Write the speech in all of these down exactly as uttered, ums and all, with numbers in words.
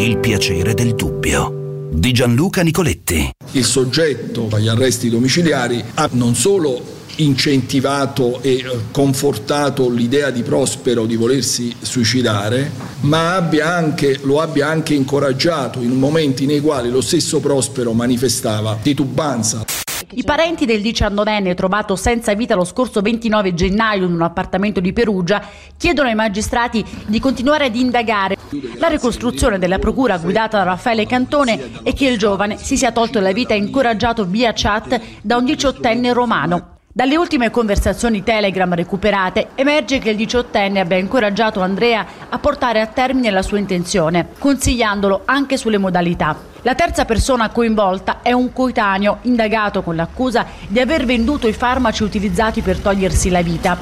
Il piacere del dubbio di Gianluca Nicoletti. Il soggetto agli arresti domiciliari ha non solo incentivato e confortato l'idea di Prospero di volersi suicidare, ma abbia anche, lo abbia anche incoraggiato in momenti nei quali lo stesso Prospero manifestava titubanza. I parenti del diciannovenne trovato senza vita lo scorso ventinove gennaio in un appartamento di Perugia chiedono ai magistrati di continuare ad indagare. La ricostruzione della procura guidata da Raffaele Cantone è che il giovane si sia tolto la vita incoraggiato via chat da un diciottenne romano. Dalle ultime conversazioni Telegram recuperate emerge che il diciottenne abbia incoraggiato Andrea a portare a termine la sua intenzione, consigliandolo anche sulle modalità. La terza persona coinvolta è un coetaneo indagato con l'accusa di aver venduto i farmaci utilizzati per togliersi la vita.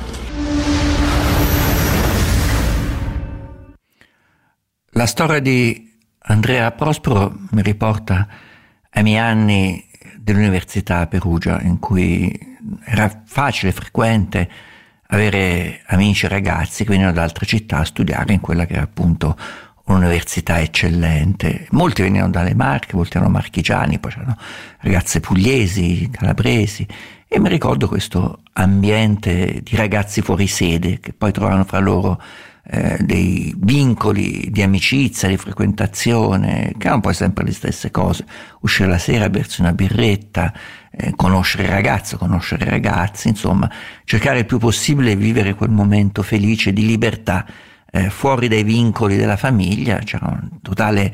La storia di Andrea Prospero mi riporta ai miei anni dell'università a Perugia, in cui era facile, frequente avere amici e ragazzi che venivano da altre città a studiare in quella che era appunto un'università eccellente. Molti venivano dalle Marche, molti erano marchigiani, poi c'erano ragazze pugliesi, calabresi, e mi ricordo questo ambiente di ragazzi fuori sede che poi trovavano fra loro eh, dei vincoli di amicizia, di frequentazione, che erano poi sempre le stesse cose: uscire la sera, bersi una birretta, eh, conoscere il ragazzo, conoscere i ragazzi, insomma cercare il più possibile di vivere quel momento felice di libertà Eh, fuori dai vincoli della famiglia. C'era un totale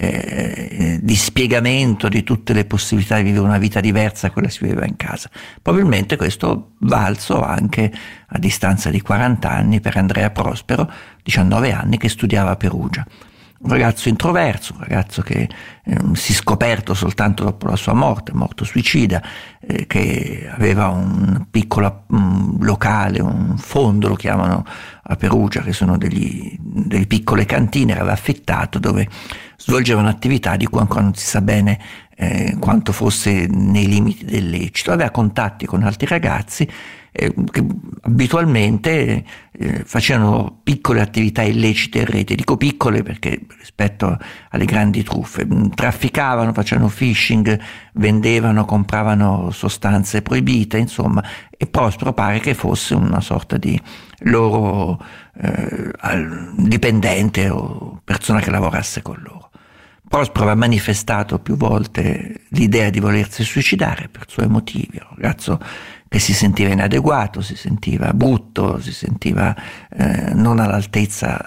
eh, dispiegamento di tutte le possibilità di vivere una vita diversa da quella che si viveva in casa. Probabilmente questo valso anche a distanza di quaranta anni per Andrea Prospero, diciannove anni, che studiava a Perugia. Un ragazzo introverso, un ragazzo che eh, si è scoperto soltanto dopo la sua morte, morto suicida, eh, che aveva un piccolo um, locale, un fondo lo chiamano a Perugia, che sono degli, delle piccole cantine, aveva affittato, dove svolgevano attività di cui ancora non si sa bene eh, quanto fosse nei limiti del lecito. Aveva contatti con altri ragazzi eh, che abitualmente eh, facevano piccole attività illecite in rete. Dico piccole perché rispetto alle grandi truffe trafficavano, facevano phishing, vendevano, compravano sostanze proibite, insomma, e Prospero pare che fosse una sorta di loro eh, dipendente o persona che lavorasse con loro. Prospero aveva manifestato più volte l'idea di volersi suicidare per suoi motivi. Un ragazzo che si sentiva inadeguato, si sentiva brutto, si sentiva eh, non all'altezza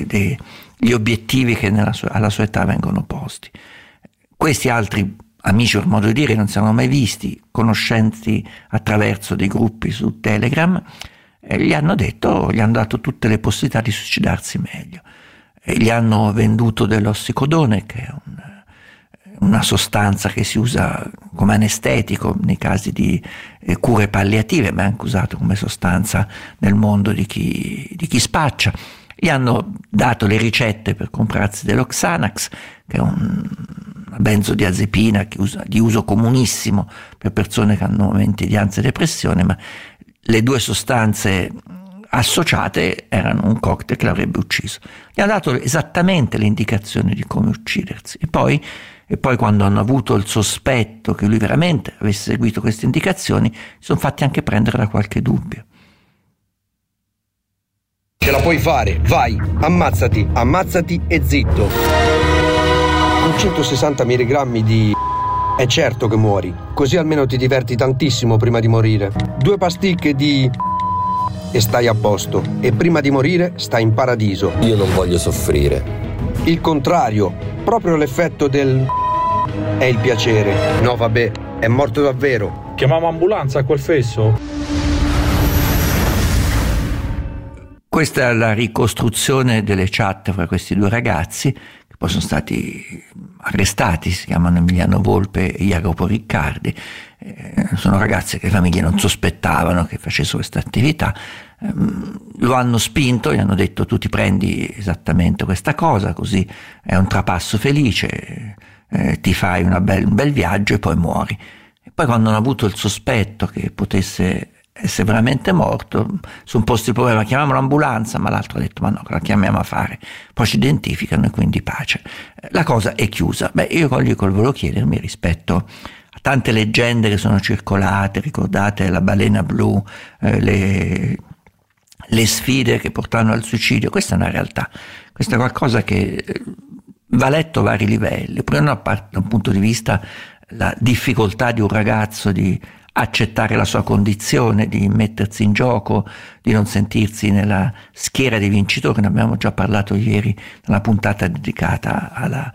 degli obiettivi che nella sua, alla sua età vengono posti. Questi altri amici, per modo di dire, non si erano mai visti, conoscenti attraverso dei gruppi su Telegram, e gli hanno detto, gli hanno dato tutte le possibilità di suicidarsi meglio. E gli hanno venduto dell'ossicodone, che è un, una sostanza che si usa come anestetico nei casi di eh, cure palliative, ma è anche usato come sostanza nel mondo di chi, di chi spaccia. Gli hanno dato le ricette per comprarsi dello Xanax, che è un, una benzodiazepina che usa, di uso comunissimo per persone che hanno momenti di ansia e depressione, ma le due sostanze associate erano un cocktail che l'avrebbe ucciso. Gli hanno dato esattamente le indicazioni di come uccidersi, e poi, e poi quando hanno avuto il sospetto che lui veramente avesse seguito queste indicazioni, si sono fatti anche prendere da qualche dubbio. Ce la puoi fare, vai, ammazzati, ammazzati e zitto. Con centosessanta milligrammi di... è certo che muori, così almeno ti diverti tantissimo prima di morire. Due pasticche di... e stai a posto, e prima di morire stai in paradiso. Io non voglio soffrire. Il contrario, proprio l'effetto del... è il piacere. No vabbè, è morto davvero. Chiamiamo ambulanza a quel fesso? Questa è la ricostruzione delle chat fra questi due ragazzi, che poi sono stati arrestati, si chiamano Emiliano Volpe e Jacopo Riccardi. Eh, sono ragazzi che le famiglie non sospettavano che facessero questa attività. Eh, lo hanno spinto, gli hanno detto: tu ti prendi esattamente questa cosa, così è un trapasso felice, eh, ti fai una bel, un bel viaggio e poi muori. E poi, quando hanno avuto il sospetto che potesse essere veramente morto. Sono posti il problema, chiamiamo l'ambulanza, ma l'altro ha detto ma no, la chiamiamo a fare, poi ci identificano e quindi pace. La cosa è chiusa. Beh, io voglio volevo chiedermi rispetto a tante leggende che sono circolate, ricordate la balena blu, eh, le, le sfide che portano al suicidio. Questa è una realtà, questo è qualcosa che va letto a vari livelli. Prima da un punto di vista la difficoltà di un ragazzo di accettare la sua condizione, di mettersi in gioco, di non sentirsi nella schiera dei vincitori. Ne abbiamo già parlato ieri nella puntata dedicata alla,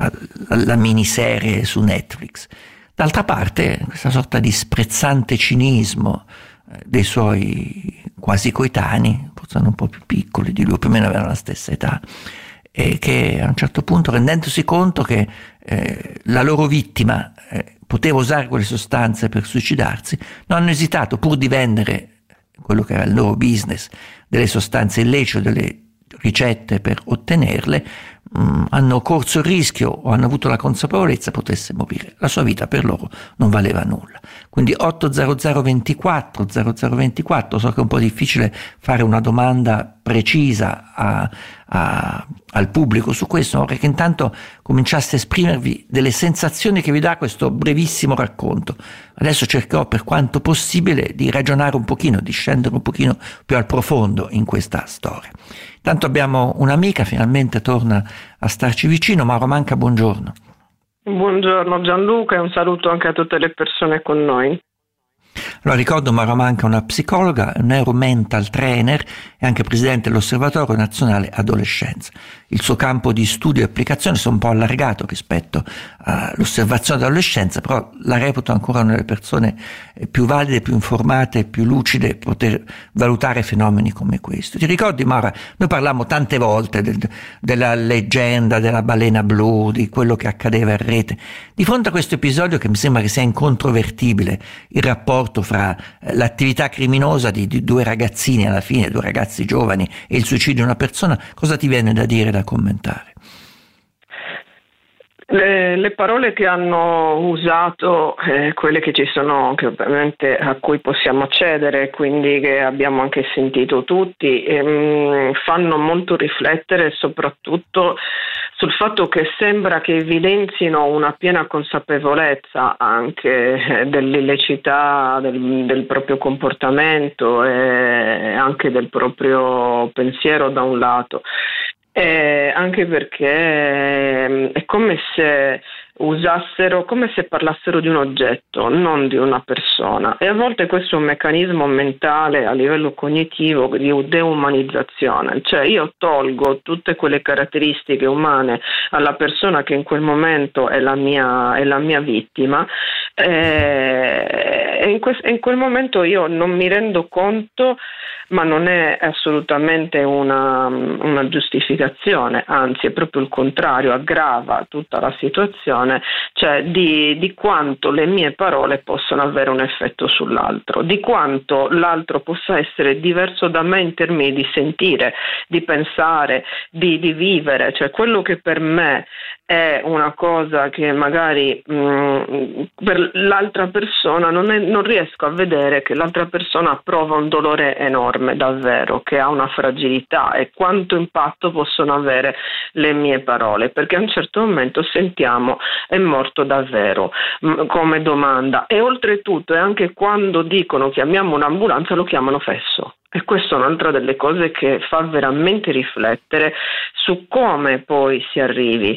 alla miniserie su Netflix. D'altra parte questa sorta di sprezzante cinismo dei suoi quasi coetanei, forse un po' più piccoli di lui, più o meno avevano la stessa età, e che a un certo punto, rendendosi conto che eh, la loro vittima eh, poteva usare quelle sostanze per suicidarsi, non hanno esitato, pur di vendere quello che era il loro business, delle sostanze illecite, delle ricette per ottenerle, mh, hanno corso il rischio o hanno avuto la consapevolezza potesse morire. La sua vita per loro non valeva nulla. Quindi otto zero zero ventiquattro zero zero ventiquattro, so che è un po' difficile fare una domanda precisa a, a, al pubblico su questo, ma vorrei che intanto cominciaste a esprimervi delle sensazioni che vi dà questo brevissimo racconto. Adesso cercherò per quanto possibile di ragionare un pochino, di scendere un pochino più al profondo in questa storia. Tanto abbiamo un'amica, finalmente torna a starci vicino. Mauro Manca, buongiorno. Buongiorno Gianluca e un saluto anche a tutte le persone con noi. Allora, ricordo Mauro Manca, una psicologa, un neuromental trainer e anche presidente dell'Osservatorio Nazionale Adolescenza. Il suo campo di studio e applicazione è un po' allargato rispetto all'osservazione dell'adolescenza, però la reputo ancora una delle persone più valide, più informate, più lucide, poter valutare fenomeni come questo. Ti ricordi, Maura, noi parlammo tante volte del, della leggenda della balena blu, di quello che accadeva in rete. Di fronte a questo episodio, che mi sembra che sia incontrovertibile, il rapporto fra l'attività criminosa di, di due ragazzini, alla fine due ragazzi giovani, e il suicidio di una persona, cosa ti viene da dire, da commentare? Le, le parole che hanno usato, eh, quelle che ci sono, che ovviamente a cui possiamo accedere, quindi che abbiamo anche sentito tutti, ehm, fanno molto riflettere, soprattutto sul fatto che sembra che evidenzino una piena consapevolezza anche eh, dell'illecità del, del proprio comportamento e anche del proprio pensiero da un lato. Eh, anche perché eh, è come se usassero, come se parlassero di un oggetto, non di una persona, e a volte questo è un meccanismo mentale a livello cognitivo di deumanizzazione, cioè io tolgo tutte quelle caratteristiche umane alla persona che in quel momento è la mia, è la mia vittima, eh, e in, que- in quel momento io non mi rendo conto, ma non è assolutamente una, una giustificazione, anzi è proprio il contrario, aggrava tutta la situazione, cioè di, di quanto le mie parole possono avere un effetto sull'altro, di quanto l'altro possa essere diverso da me in termini di sentire, di pensare, di, di vivere, cioè quello che per me è una cosa che magari mh, per l'altra persona non, è, non riesco a vedere che l'altra persona prova un dolore enorme, davvero, che ha una fragilità, e quanto impatto possono avere le mie parole, perché a un certo momento sentiamo è morto davvero mh, come domanda, e oltretutto è anche quando dicono chiamiamo un'ambulanza lo chiamano fesso. E questa è un'altra delle cose che fa veramente riflettere su come poi si arrivi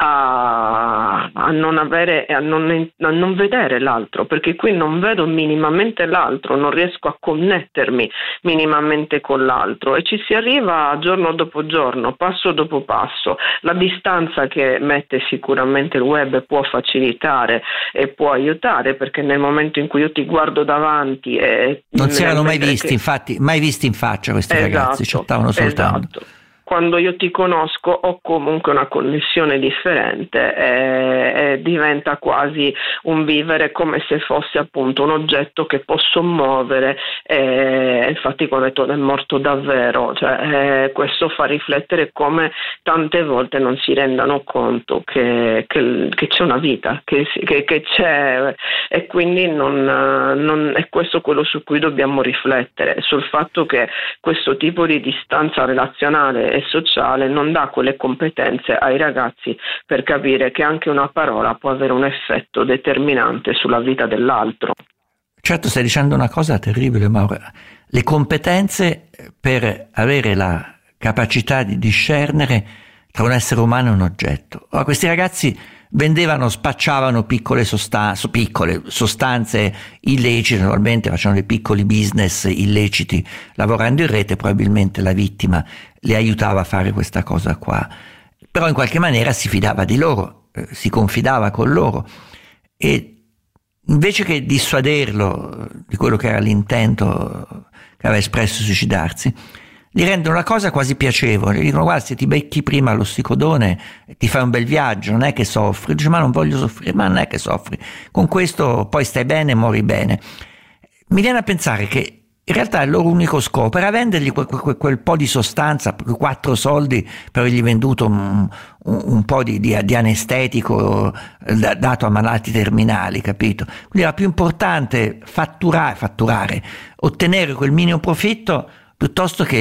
a, a non avere, a non, a non vedere l'altro, perché qui non vedo minimamente l'altro, non riesco a connettermi minimamente con l'altro, e ci si arriva giorno dopo giorno, passo dopo passo. La distanza che mette sicuramente il web può facilitare e può aiutare, perché nel momento in cui io ti guardo davanti e non si erano mai visti, che... infatti mai visti in faccia questi esatto, ragazzi, chattavano soltanto. Esatto. quando io ti conosco ho comunque una connessione differente e, e diventa quasi un vivere come se fosse appunto un oggetto che posso muovere, e infatti come detto è morto davvero, cioè, eh, questo fa riflettere come tante volte non si rendano conto che, che, che c'è una vita, che, che, che c'è, e quindi non, non è questo quello su cui dobbiamo riflettere, sul fatto che questo tipo di distanza relazionale e sociale non dà quelle competenze ai ragazzi per capire che anche una parola può avere un effetto determinante sulla vita dell'altro. Certo, stai dicendo una cosa terribile, Maura. Le competenze per avere la capacità di discernere tra un essere umano e un oggetto. Ora, questi ragazzi vendevano, spacciavano piccole sostanze, piccole sostanze illecite, normalmente facevano dei piccoli business illeciti lavorando in rete, probabilmente la vittima li aiutava a fare questa cosa qua, però in qualche maniera si fidava di loro, eh, si confidava con loro, e invece che dissuaderlo di quello che era l'intento che aveva espresso suicidarsi, gli rendono la cosa quasi piacevole, gli dicono: guarda, se ti becchi prima l'ossicodone ti fai un bel viaggio, non è che soffri. Dice: ma non voglio soffrire. Ma non è che soffri, con questo poi stai bene e muori bene. Mi viene a pensare che in realtà il loro unico scopo era vendergli quel, quel, quel po' di sostanza, quattro soldi per avergli venduto un, un, un po' di, di, di anestetico da, dato a malati terminali, capito? Quindi era più importante fatturare, fatturare, ottenere quel minimo profitto piuttosto che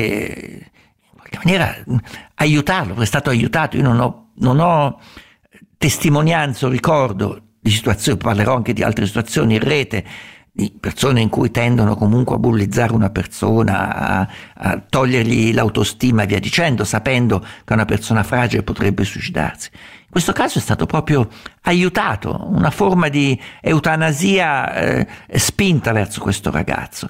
in qualche maniera aiutarlo, perché è stato aiutato. Io non ho, non ho testimonianza o ricordo di situazioni, parlerò anche di altre situazioni in rete, di persone in cui tendono comunque a bullizzare una persona, a, a togliergli l'autostima e via dicendo, sapendo che una persona fragile potrebbe suicidarsi. In questo caso è stato proprio aiutato, una forma di eutanasia eh, spinta verso questo ragazzo.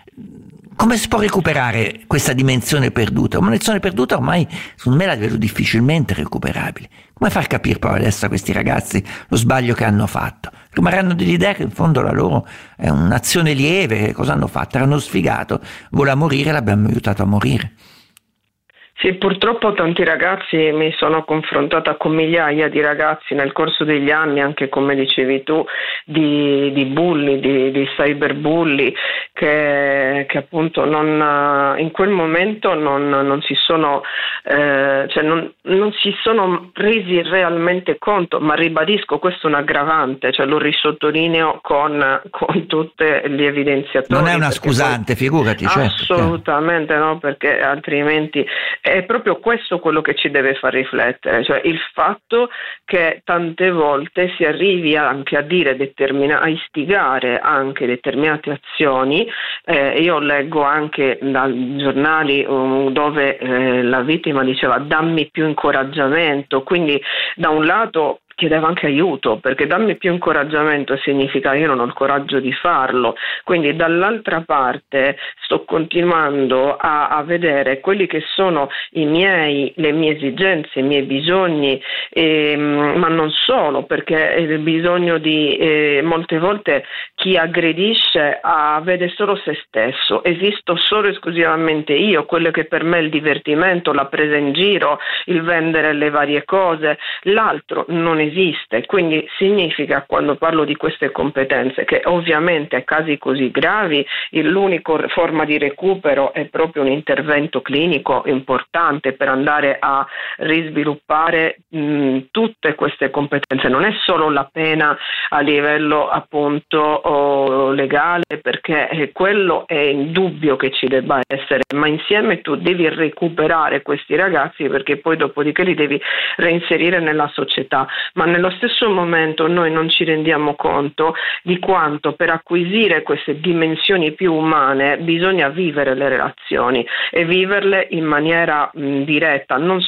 Come si può recuperare questa dimensione perduta? Una dimensione perduta ormai, secondo me, la vedo difficilmente recuperabile. Come far capire poi adesso a questi ragazzi lo sbaglio che hanno fatto? Rimarranno dell'idea che in fondo la loro è un'azione lieve. Cosa hanno fatto? Erano sfigato, voleva morire, l'abbiamo aiutato a morire. Sì, purtroppo tanti ragazzi, mi sono confrontata con migliaia di ragazzi nel corso degli anni, anche come dicevi tu, di, di bulli, di, di cyberbulli, che, che appunto non, in quel momento non, non si sono eh, cioè non, non si sono resi realmente conto, ma ribadisco, questo è un aggravante, cioè lo risottolineo con, con tutte le evidenziatori. Non è una scusante, poi, figurati. Assolutamente certo. No, perché altrimenti è proprio questo quello che ci deve far riflettere, cioè il fatto che tante volte si arrivi anche a dire determina- a istigare anche determinate azioni. Eh, io leggo anche dai giornali um, dove eh, la vittima diceva: dammi più incoraggiamento, quindi da un lato chiedeva anche aiuto, perché dammi più incoraggiamento significa io non ho il coraggio di farlo, quindi dall'altra parte sto continuando a, a vedere quelli che sono i miei, le mie esigenze, i miei bisogni, eh, ma non solo, perché il bisogno di eh, molte volte chi aggredisce ah, vede solo se stesso, esisto solo esclusivamente io, quello che per me è il divertimento, la presa in giro, il vendere le varie cose, l'altro non esiste. Quindi significa, quando parlo di queste competenze, che ovviamente a casi così gravi l'unica forma di recupero è proprio un intervento clinico importante per andare a risviluppare mh, tutte queste competenze. Non è solo la pena a livello appunto oh, legale, perché eh, quello è indubbio che ci debba essere, ma insieme tu devi recuperare questi ragazzi, perché poi dopodiché li devi reinserire nella società. Ma nello stesso momento noi non ci rendiamo conto di quanto per acquisire queste dimensioni più umane bisogna vivere le relazioni e viverle in maniera mh, diretta, non solo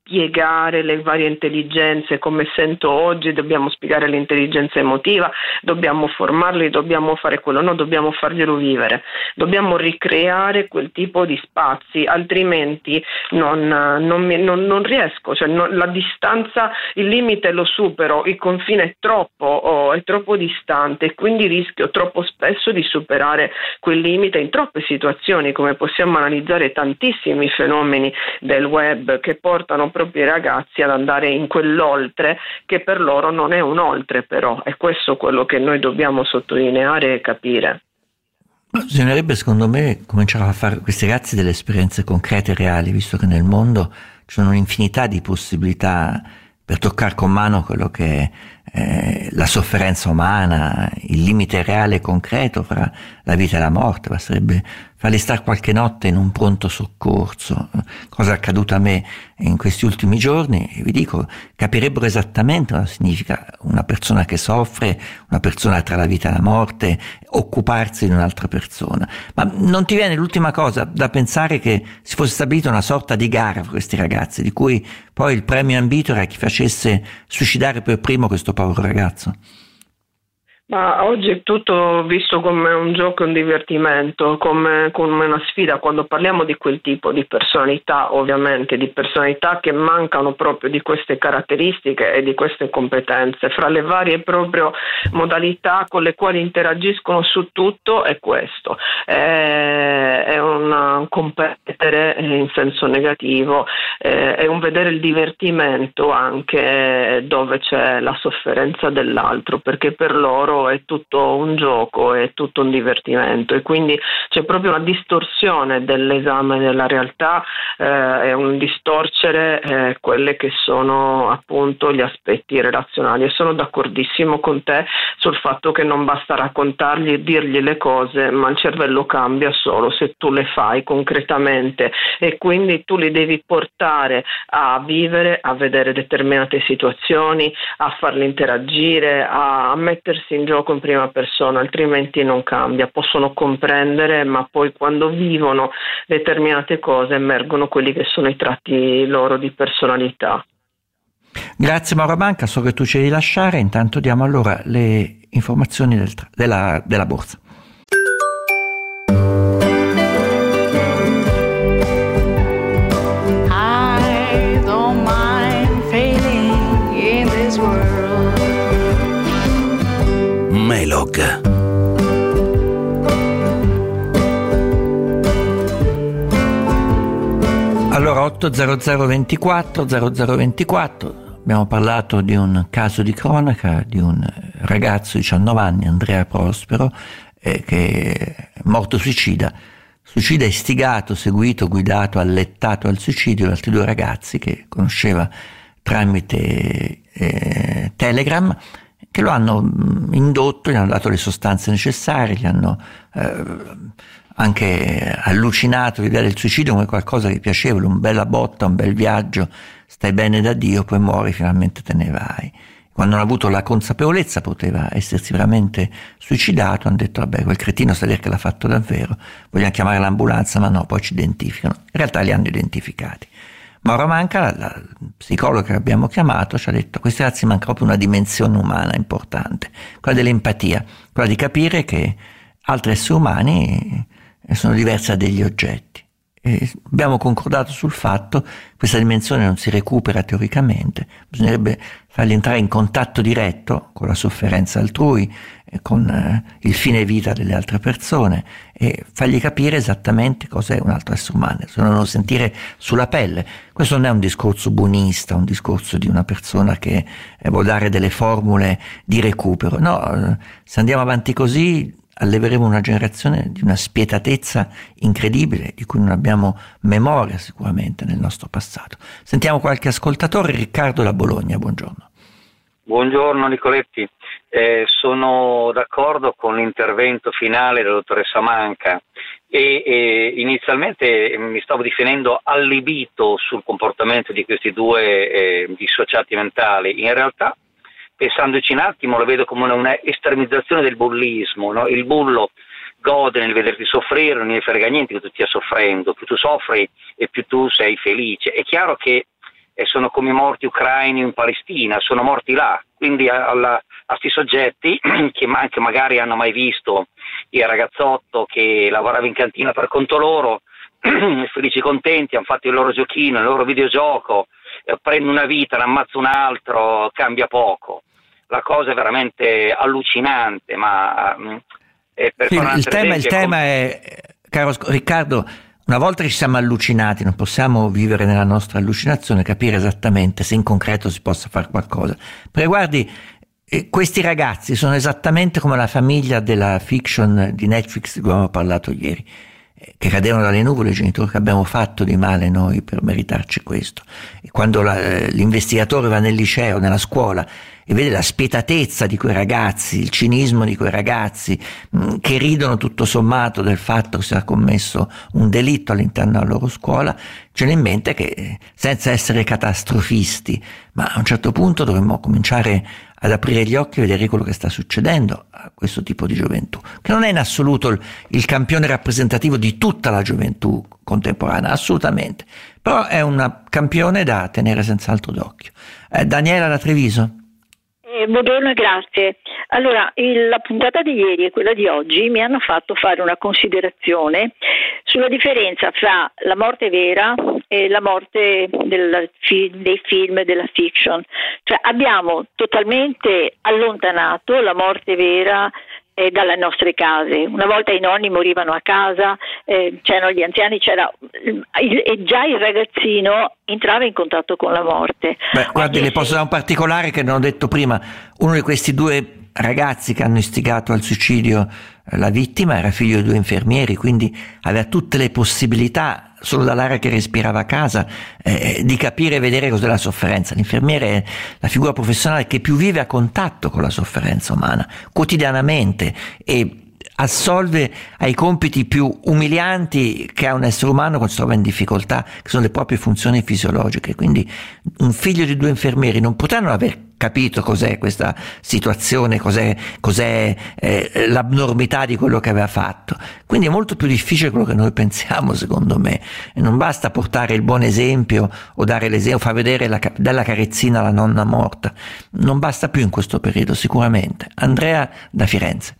spiegare le varie intelligenze, come sento oggi, dobbiamo spiegare l'intelligenza emotiva, dobbiamo formarli, dobbiamo fare quello, no, dobbiamo farglielo vivere, dobbiamo ricreare quel tipo di spazi, altrimenti non, non, mi, non, non riesco, cioè non, la distanza, il limite lo supero, il confine è troppo, oh, è troppo distante, e quindi rischio troppo spesso di superare quel limite in troppe situazioni, come possiamo analizzare tantissimi fenomeni del web che portano proprio i ragazzi ad andare in quell'oltre che per loro non è un oltre, però è questo quello che noi dobbiamo sottolineare e capire. Bisognerebbe, secondo me, cominciare a fare questi ragazzi delle esperienze concrete e reali, visto che nel mondo ci sono un'infinità di possibilità per toccare con mano quello che è eh, la sofferenza umana, il limite reale e concreto fra la vita e la morte. Basterebbe farli stare qualche notte in un pronto soccorso, cosa è accaduta a me in questi ultimi giorni, e vi dico, capirebbero esattamente cosa significa una persona che soffre, una persona tra la vita e la morte, occuparsi di un'altra persona. Ma non ti viene l'ultima cosa da pensare che si fosse stabilita una sorta di gara fra questi ragazzi, di cui poi il premio ambito era chi facesse suicidare per primo questo povero ragazzo? Ma oggi è tutto visto come un gioco e un divertimento, come, come una sfida. Quando parliamo di quel tipo di personalità, ovviamente di personalità che mancano proprio di queste caratteristiche e di queste competenze, fra le varie proprio modalità con le quali interagiscono su tutto, è questo, è, è un competere in senso negativo, è un vedere il divertimento anche dove c'è la sofferenza dell'altro, perché per loro è tutto un gioco, è tutto un divertimento, e quindi c'è proprio una distorsione dell'esame della realtà, eh, è un distorcere eh, quelle che sono appunto gli aspetti relazionali, e sono d'accordissimo con te sul fatto che non basta raccontargli e dirgli le cose, ma il cervello cambia solo se tu le fai concretamente, e quindi tu li devi portare a vivere, a vedere determinate situazioni, a farli interagire, a, a mettersi in gioco in prima persona, altrimenti non cambia. Possono comprendere, ma poi quando vivono determinate cose emergono quelli che sono i tratti loro di personalità. Grazie Mauro Manca, so che tu ci devi lasciare, intanto diamo allora le informazioni del tra- della, della borsa. I don't mind failing in this world. Melog. Allora, otto zero zero ventiquattro zero zero ventiquattro, abbiamo parlato di un caso di cronaca di un ragazzo di diciannove anni, Andrea Prospero, eh, che è morto suicida, suicida istigato, seguito, guidato, allettato al suicidio da altri due ragazzi che conosceva tramite eh, Telegram, che lo hanno indotto, gli hanno dato le sostanze necessarie, gli hanno eh, anche allucinato l'idea del suicidio come qualcosa di piacevole, un bella botta, un bel viaggio, stai bene da Dio, poi muori, finalmente te ne vai. Quando hanno avuto la consapevolezza poteva essersi veramente suicidato, hanno detto vabbè, quel cretino sta a dire che l'ha fatto davvero, vogliamo chiamare l'ambulanza, ma no, poi ci identificano. In realtà li hanno identificati. Mauro Manca, la, la psicologa che abbiamo chiamato, ci ha detto a questi ragazzi manca proprio una dimensione umana importante, quella dell'empatia, quella di capire che altri esseri umani sono diversi da degli oggetti. E abbiamo concordato sul fatto che questa dimensione non si recupera teoricamente, bisognerebbe farli entrare in contatto diretto con la sofferenza altrui, con eh, il fine vita delle altre persone, e fargli capire esattamente cos'è un altro essere umano, se non lo sentire sulla pelle. Questo non è un discorso buonista, un discorso di una persona che eh, vuol dare delle formule di recupero. No, eh, se andiamo avanti così alleveremo una generazione di una spietatezza incredibile, di cui non abbiamo memoria sicuramente nel nostro passato. Sentiamo qualche ascoltatore. Riccardo da Bologna, buongiorno. Buongiorno Nicoletti, eh, sono d'accordo con l'intervento finale della dottoressa Manca e, e inizialmente mi stavo definendo allibito sul comportamento di questi due eh, dissociati mentali. In realtà, pensandoci un attimo, lo vedo come una, una estremizzazione del bullismo, no? Il bullo gode nel vederti soffrire, non gli frega niente che tu stia soffrendo, più tu soffri e più tu sei felice. È chiaro che e sono come i morti ucraini in Palestina, sono morti là, quindi alla, a sti soggetti che anche magari hanno mai visto il ragazzotto che lavorava in cantina per conto loro, felici contenti, hanno fatto il loro giochino, il loro videogioco, eh, prende una vita, ne ammazza un altro, cambia poco. La cosa è veramente allucinante, ma eh, per sì, il, tema, il tema è, caro Riccardo, una volta che ci siamo allucinati, non possiamo vivere nella nostra allucinazione, capire esattamente se in concreto si possa fare qualcosa. Perché guardi, eh, questi ragazzi sono esattamente come la famiglia della fiction di Netflix di cui abbiamo parlato ieri, eh, che cadevano dalle nuvole i genitori. Che abbiamo fatto di male noi per meritarci questo? E quando la, eh, l'investigatore va nel liceo, nella scuola, e vede la spietatezza di quei ragazzi, il cinismo di quei ragazzi mh, che ridono tutto sommato del fatto che si sia commesso un delitto all'interno della loro scuola, ce n'è in mente che, senza essere catastrofisti, ma a un certo punto dovremmo cominciare ad aprire gli occhi e vedere quello che sta succedendo a questo tipo di gioventù, che non è in assoluto il, il campione rappresentativo di tutta la gioventù contemporanea, assolutamente, però è un campione da tenere senz'altro d'occhio. Eh, Daniela da Treviso. Eh, buongiorno e grazie. Allora, il, la puntata di ieri e quella di oggi mi hanno fatto fare una considerazione sulla differenza fra la morte vera e la morte del, dei film e della fiction. Cioè abbiamo totalmente allontanato la morte vera eh, dalle nostre case. Una volta i nonni morivano a casa, eh, c'erano gli anziani, c'era e già il ragazzino entrava in contatto con la morte. Beh, guardi, le posso dare un particolare che non ho detto prima. Uno di questi due ragazzi che hanno istigato al suicidio eh, la vittima era figlio di due infermieri, quindi aveva tutte le possibilità, solo dall'aria che respirava a casa, eh, di capire e vedere cos'è la sofferenza. L'infermiere è la figura professionale che più vive a contatto con la sofferenza umana quotidianamente e assolve ai compiti più umilianti che ha un essere umano quando si trova in difficoltà, che sono le proprie funzioni fisiologiche. Quindi un figlio di due infermieri non potranno aver capito cos'è questa situazione, cos'è, cos'è eh, l'abnormità di quello che aveva fatto. Quindi è molto più difficile quello che noi pensiamo, secondo me. E non basta portare il buon esempio o dare l'esempio, far vedere la, dalla carezzina alla nonna morta. Non basta più in questo periodo, sicuramente. Andrea da Firenze.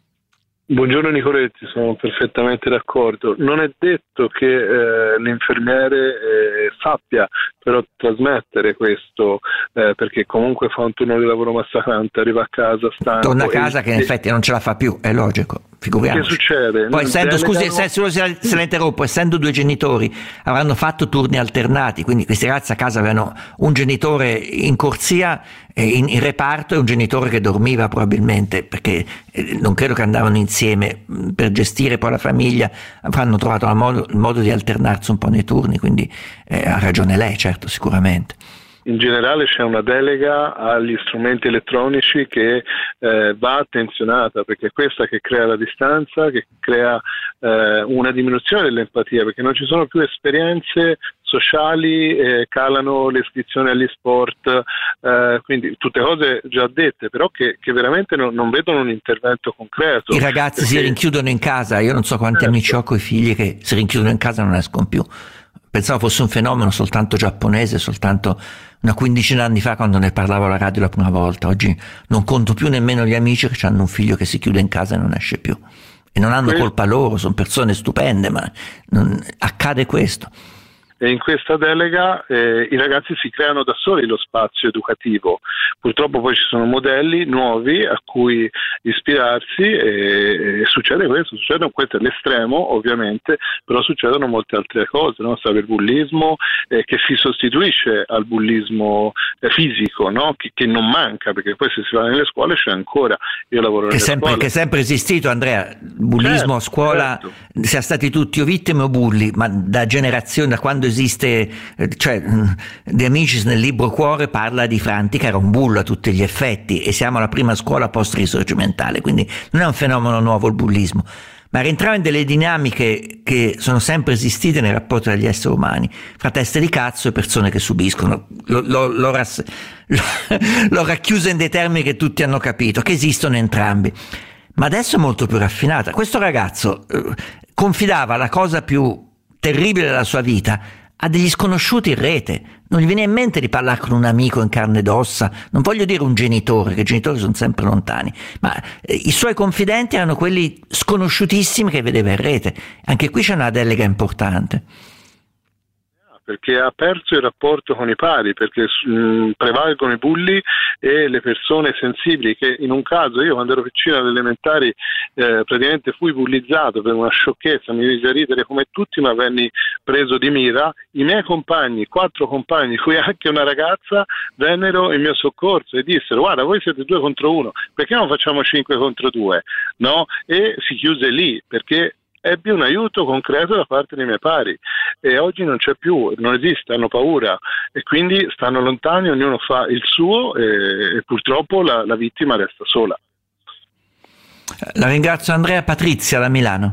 Buongiorno Nicoletti, sono perfettamente d'accordo. Non è detto che eh, l'infermiere eh, sappia però trasmettere questo, eh, perché comunque fa un turno di lavoro massacrante, arriva a casa stanco. Torna a casa e, che in effetti non ce la fa più, è logico. Figuriamoci. Che succede? Poi essendo, scusi se, se, se la interrompo, essendo due genitori avranno fatto turni alternati, quindi questi ragazzi a casa avevano un genitore in corsia, in, in reparto, e un genitore che dormiva probabilmente, perché eh, non credo che andavano insieme per gestire poi la famiglia, avranno trovato il modo, il modo di alternarsi un po' nei turni, quindi eh, ha ragione lei, certo, sicuramente. In generale c'è una delega agli strumenti elettronici che eh, va attenzionata, perché è questa che crea la distanza, che crea eh, una diminuzione dell'empatia, perché non ci sono più esperienze sociali, eh, calano le iscrizioni agli sport, eh, quindi tutte cose già dette, però che, che veramente non, non vedono un intervento concreto. I ragazzi perché... si rinchiudono in casa, io non so quanti certo. amici ho coi figli che si rinchiudono in casa e non escono più. Pensavo fosse un fenomeno soltanto giapponese, soltanto una quindicina d'anni fa quando ne parlavo alla radio la prima volta. Oggi non conto più nemmeno gli amici che hanno un figlio che si chiude in casa e non esce più. E non hanno colpa loro, sono persone stupende, ma non, accade questo. E in questa delega eh, i ragazzi si creano da soli lo spazio educativo. Purtroppo poi ci sono modelli nuovi a cui ispirarsi e, e succede questo, succede, questo è l'estremo ovviamente, però succedono molte altre cose, no? Serve il bullismo eh, che si sostituisce al bullismo eh, fisico, no? che, che non manca, perché poi se si va nelle scuole c'è ancora. Io lavoro nelle che sempre, scuole. Che è sempre esistito, Andrea, il bullismo certo, a scuola, certo. Siamo stati tutti o vittime o bulli, ma da generazioni, da quando esiste, cioè De Amicis nel libro Cuore parla di Franti che era un bullo a tutti gli effetti, e siamo alla prima scuola post-risorgimentale, quindi non è un fenomeno nuovo il bullismo, ma rientrava in delle dinamiche che sono sempre esistite nei rapporti degli esseri umani, fra teste di cazzo e persone che subiscono. Lo, lo, lo, ras, lo, lo racchiuso in dei termini che tutti hanno capito, che esistono entrambi. Ma adesso è molto più raffinata. Questo ragazzo eh, confidava la cosa più terribile della sua vita a degli sconosciuti in rete. Non gli viene in mente di parlare con un amico in carne ed ossa, non voglio dire un genitore, che i genitori sono sempre lontani, ma eh, i suoi confidenti erano quelli sconosciutissimi che vedeva in rete. Anche qui c'è una delega importante. Perché ha perso il rapporto con i pari, perché mh, prevalgono i bulli e le persone sensibili, che in un caso, io quando ero piccino alle elementari eh, praticamente fui bullizzato per una sciocchezza, mi mise a ridere come tutti, ma venni preso di mira. I miei compagni, quattro compagni, cui anche una ragazza, vennero in mio soccorso e dissero: guarda, voi siete due contro uno, perché non facciamo cinque contro due? No? E si chiuse lì, perché ebbi un aiuto concreto da parte dei miei pari, e oggi non c'è più, non esiste, hanno paura e quindi stanno lontani, ognuno fa il suo e, e purtroppo la, la vittima resta sola. La ringrazio. Andrea. Patrizia da Milano.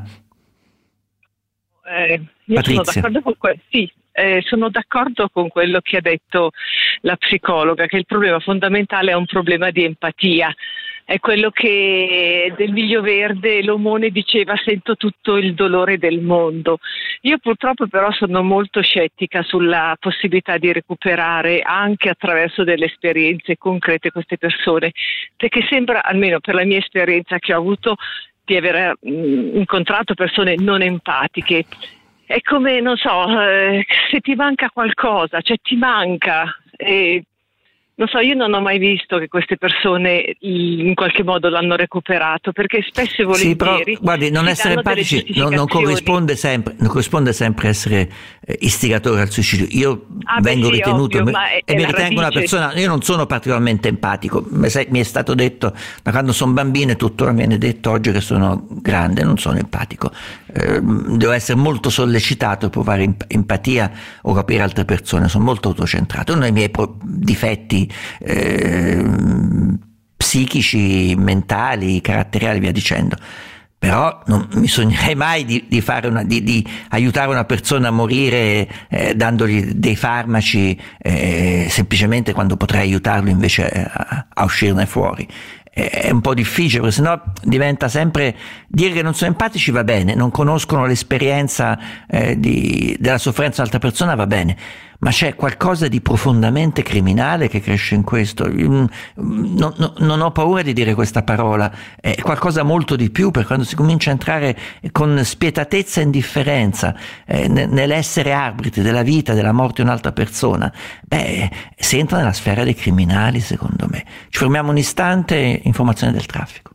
Eh, io Patrizia. sono d'accordo con que- sì, eh, sono d'accordo con quello che ha detto la psicologa, che il problema fondamentale è un problema di empatia. È quello che del Miglio Verde Lomone diceva: sento tutto il dolore del mondo. Io purtroppo però sono molto scettica sulla possibilità di recuperare anche attraverso delle esperienze concrete queste persone, perché sembra, almeno per la mia esperienza che ho avuto, di aver mh, incontrato persone non empatiche. È come, non so, eh, se ti manca qualcosa, cioè ti manca. E, non so, io non ho mai visto che queste persone in qualche modo l'hanno recuperato, perché spesso e volentieri... Sì, però, guardi, non essere empatici non, non corrisponde sempre non corrisponde sempre essere eh, istigatore al suicidio. Io ah, vengo beh, sì, ritenuto ovvio, è, e è mi ritengo una persona, io non sono particolarmente empatico, mi è stato detto da quando sono bambino e tuttora mi viene detto oggi che sono grande, non sono empatico. Eh, devo essere molto sollecitato per provare empatia o capire altre persone, sono molto autocentrato. Uno dei miei pro- difetti Eh, psichici, mentali, caratteriali, via dicendo. Però non mi sognerei mai di, di, fare una, di, di aiutare una persona a morire eh, dandogli dei farmaci eh, semplicemente quando potrei aiutarlo invece a, a uscirne fuori. È un po' difficile, perché sennò diventa sempre dire che non sono empatici va bene, non conoscono l'esperienza eh, di, della sofferenza di un'altra persona va bene, ma c'è qualcosa di profondamente criminale che cresce in questo. Non, non, non ho paura di dire questa parola, è qualcosa molto di più, per quando si comincia a entrare con spietatezza e indifferenza eh, nell'essere arbitri della vita, della morte di un'altra persona, beh, si entra nella sfera dei criminali, secondo me. Ci fermiamo un istante, informazione del traffico.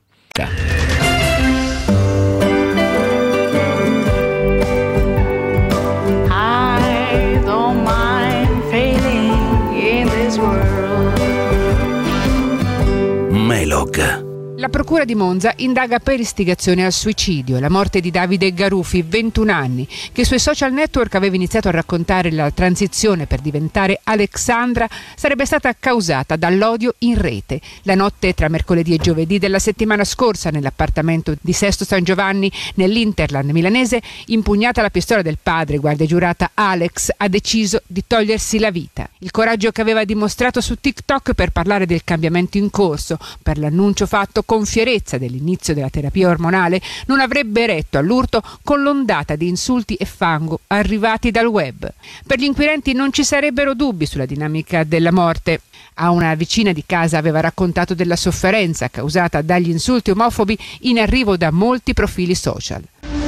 Melog. La procura di Monza indaga per istigazione al suicidio e la morte di Davide Garufi, ventuno anni, che sui social network aveva iniziato a raccontare la transizione per diventare Alexandra sarebbe stata causata dall'odio in rete. La notte tra mercoledì e giovedì della settimana scorsa, nell'appartamento di Sesto San Giovanni, nell'Interland milanese, impugnata la pistola del padre, guardia giurata Alex ha deciso di togliersi la vita. Il coraggio che aveva dimostrato su TikTok per parlare del cambiamento in corso, per l'annuncio fatto con fierezza dell'inizio della terapia ormonale, non avrebbe retto all'urto con l'ondata di insulti e fango arrivati dal web. Per gli inquirenti non ci sarebbero dubbi sulla dinamica della morte. A una vicina di casa aveva raccontato della sofferenza causata dagli insulti omofobi in arrivo da molti profili social.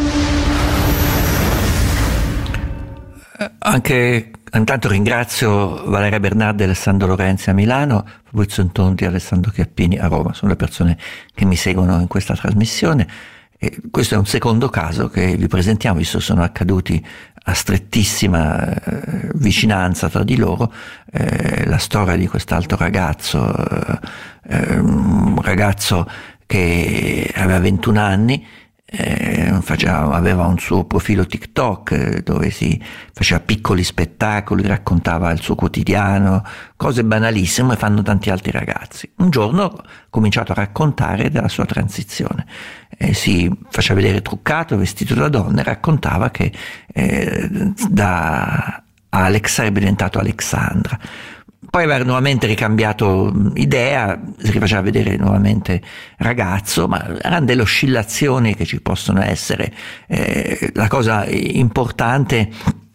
Anche intanto ringrazio Valeria Bernardi e Alessandro Lorenzi a Milano, Fabrizio Ntondi e Alessandro Chiappini a Roma, sono le persone che mi seguono in questa trasmissione. E questo è un secondo caso che vi presentiamo, visto che sono accaduti a strettissima eh, vicinanza tra di loro. Eh, la storia di quest'altro ragazzo, eh, un ragazzo che aveva ventuno anni, Eh, faceva, aveva un suo profilo TikTok eh, dove si faceva piccoli spettacoli, raccontava il suo quotidiano, cose banalissime, fanno tanti altri ragazzi. Un giorno ha cominciato a raccontare della sua transizione, eh, si faceva vedere truccato, vestito da donna e raccontava che eh, da Alex sarebbe diventato Alexandra. Poi aveva nuovamente ricambiato idea, si rifaceva vedere nuovamente ragazzo, ma erano delle oscillazioni che ci possono essere. Eh, la cosa importante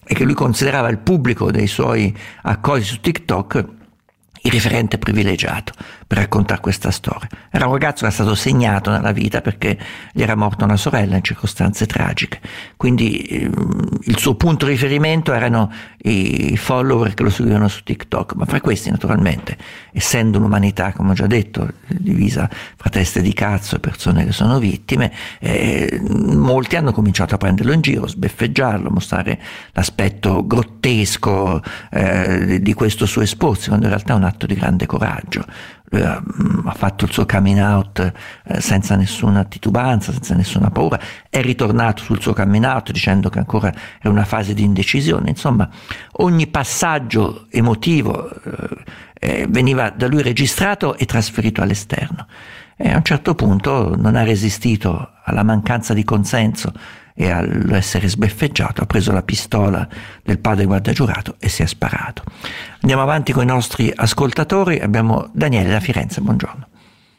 e che lui considerava il pubblico dei suoi accogli su TikTok il riferente privilegiato per raccontare questa storia. Era un ragazzo che era stato segnato nella vita perché gli era morta una sorella in circostanze tragiche, quindi eh, il suo punto di riferimento erano i follower che lo seguivano su TikTok, ma fra questi naturalmente, essendo l'umanità, come ho già detto, divisa fra teste di cazzo e persone che sono vittime, eh, molti hanno cominciato a prenderlo in giro, sbeffeggiarlo, mostrare l'aspetto grottesco eh, di questo suo esporsi, quando in realtà è un atto di grande coraggio. Lui ha, ha fatto il suo coming out eh, senza nessuna titubanza, senza nessuna paura, è ritornato sul suo coming out dicendo che ancora è una fase di indecisione. Insomma, ogni passaggio emotivo eh, eh, veniva da lui registrato e trasferito all'esterno, e a un certo punto non ha resistito alla mancanza di consenso e all'essere sbeffeggiato, ha preso la pistola del padre guardagiurato e si è sparato. Andiamo avanti con i nostri ascoltatori. Abbiamo Daniele da Firenze, buongiorno.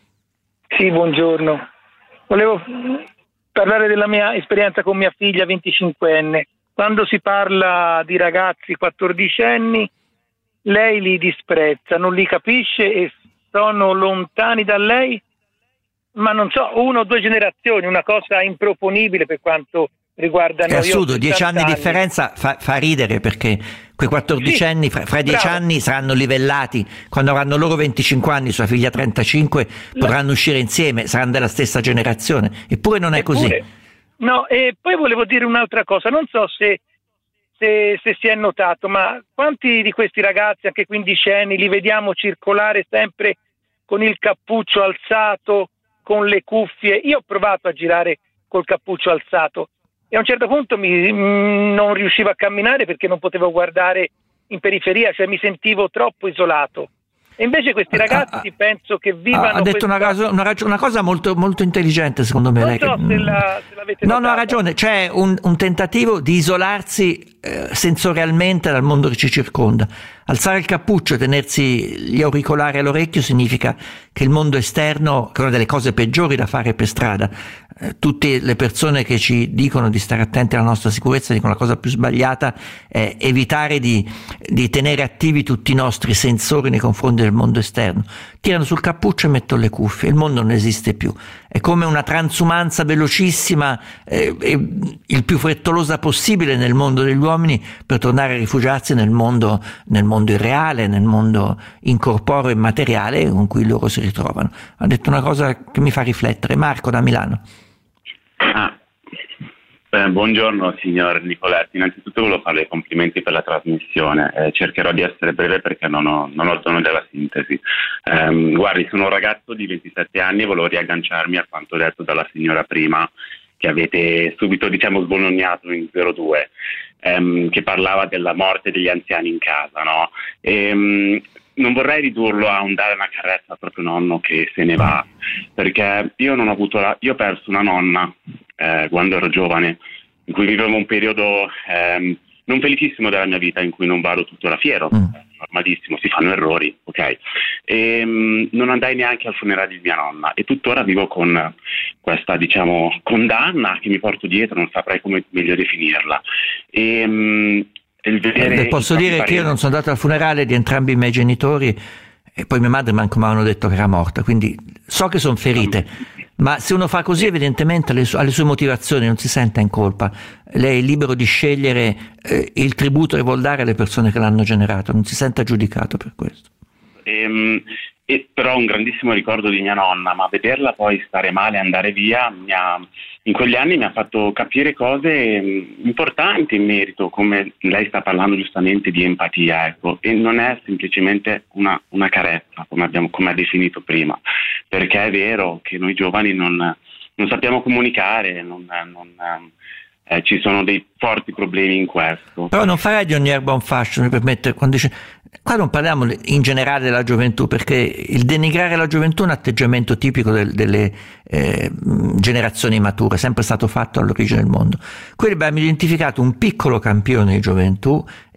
Sì, buongiorno. Volevo parlare della mia esperienza con mia figlia venticinquenne. Quando si parla di ragazzi quattordicenni, lei li disprezza, non li capisce e sono lontani da lei, ma non so, uno o due generazioni, una cosa improponibile per quanto riguarda noi. È assurdo, dieci anni di differenza fa, fa ridere, perché quei quattordicenni, sì, fra, fra dieci bravo. anni saranno livellati, quando avranno loro venticinque anni, sua figlia trentacinque, potranno uscire insieme, saranno della stessa generazione, eppure non è Eppure, così. No, e poi volevo dire un'altra cosa, non so se, se, se si è notato, ma quanti di questi ragazzi, anche quindicenni, li vediamo circolare sempre con il cappuccio alzato, con le cuffie? Io ho provato a girare col cappuccio alzato e a un certo punto mi, mh, non riuscivo a camminare perché non potevo guardare in periferia, cioè mi sentivo troppo isolato. E invece questi ragazzi ah, penso che vivano... Ha detto questa... una, cosa, una, rag- una cosa molto, molto intelligente, secondo me. Non lei so che... se, la, se l'avete No, notato. no, ha ragione. C'è un, un tentativo di isolarsi eh, sensorialmente dal mondo che ci circonda. Alzare il cappuccio e tenersi gli auricolari all'orecchio significa che il mondo esterno, che è una delle cose peggiori da fare per strada, eh, tutte le persone che ci dicono di stare attenti alla nostra sicurezza dicono la cosa più sbagliata è evitare di, di tenere attivi tutti i nostri sensori nei confronti del mondo esterno. Tirano sul cappuccio e mettono le cuffie, il mondo non esiste più. È come una transumanza velocissima eh, e il più frettolosa possibile nel mondo degli uomini per tornare a rifugiarsi nel mondo, nel mondo irreale, nel mondo incorporeo e materiale con cui loro si ritrovano. Ha detto una cosa che mi fa riflettere. Marco da Milano. Ah, eh, buongiorno signor Nicoletti, innanzitutto volevo farle i complimenti per la trasmissione, eh, cercherò di essere breve perché non ho, non ho il dono della sintesi. Eh, guardi, sono un ragazzo di ventisette anni e volevo riagganciarmi a quanto detto dalla signora prima, che avete subito diciamo sbolognato in zero due, ehm, che parlava della morte degli anziani in casa, no? E, non vorrei ridurlo a un dare una carezza al proprio nonno che se ne va, perché io non ho avuto la, io ho perso una nonna eh, quando ero giovane, in cui vivevo un periodo ehm, non felicissimo della mia vita, in cui non vado tuttora fiero, mm. normalissimo, si fanno errori, ok? E um, non andai neanche al funerale di mia nonna e tuttora vivo con questa, diciamo, condanna che mi porto dietro, non saprei come meglio definirla. E um, il vedere eh, posso dire che io non sono andato al funerale di entrambi i miei genitori e poi mia madre manco mi avevano detto che era morta, quindi so che sono ferite, ma se uno fa così evidentemente le su- ha le sue motivazioni, non si sente in colpa. Lei è libero di scegliere eh, il tributo che vuol dare alle persone che l'hanno generato, non si sente giudicato per questo. Ehm, e però ho un grandissimo ricordo di mia nonna, ma vederla poi stare male e andare via mi ha, in quegli anni mi ha fatto capire cose importanti in merito, come lei sta parlando giustamente di empatia, ecco, e non è semplicemente una, una carezza come abbiamo come ha definito prima, perché è vero che noi giovani non, non sappiamo comunicare, non, non eh, ci sono dei forti problemi in questo. Però non farei di ogni erba un fascio, mi permette, quando dice, qua non parliamo in generale della gioventù, perché il denigrare la gioventù è un atteggiamento tipico del, delle eh, generazioni mature, è sempre stato fatto all'origine del mondo. Qui abbiamo identificato un piccolo campione di gioventù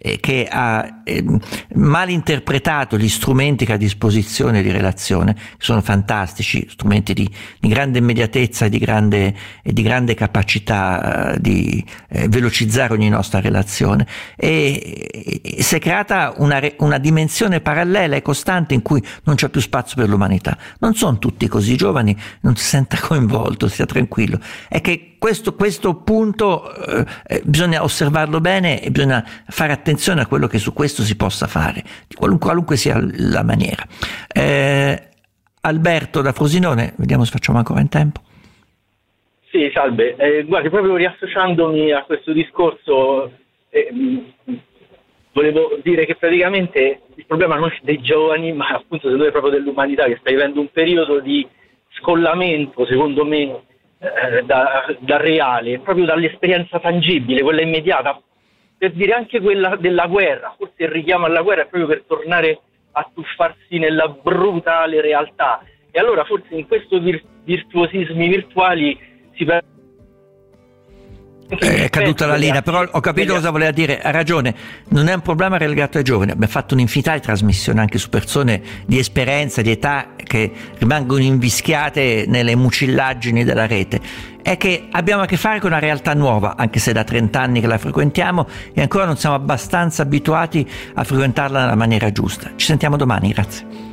eh, che ha eh, mal interpretato gli strumenti che ha a disposizione di relazione, che sono fantastici, strumenti di, di grande immediatezza e di grande, e di grande capacità eh, di eh, velocizzare ogni nostra relazione, e, e si è creata una, una dimensione parallela e costante in cui non c'è più spazio per l'umanità. Non sono tutti così giovani, non si senta coinvolto, stia tranquillo, è che questo, questo punto eh, bisogna osservarlo bene e bisogna fare attenzione a quello che su questo si possa fare, qualunque, qualunque sia la maniera. eh, Alberto da Frosinone, vediamo se facciamo ancora in tempo. Sì, salve, eh, guardi, proprio riassociandomi a questo discorso, eh, volevo dire che praticamente il problema non è dei giovani, ma appunto secondo me proprio dell'umanità, che sta vivendo un periodo di scollamento, secondo me, eh, da, da reale, proprio dall'esperienza tangibile, quella immediata, per dire anche quella della guerra. Forse il richiamo alla guerra è proprio per tornare a tuffarsi nella brutale realtà, e allora forse in questo vir- virtuosismi virtuali si perde. È caduta la linea, però ho capito cosa voleva dire, ha ragione, non è un problema relegato ai giovani, abbiamo fatto un'infinità di trasmissioni anche su persone di esperienza, di età, che rimangono invischiate nelle mucillaggini della rete. È che abbiamo a che fare con una realtà nuova, anche se da trenta anni che la frequentiamo e ancora non siamo abbastanza abituati a frequentarla nella maniera giusta. Ci sentiamo domani, grazie.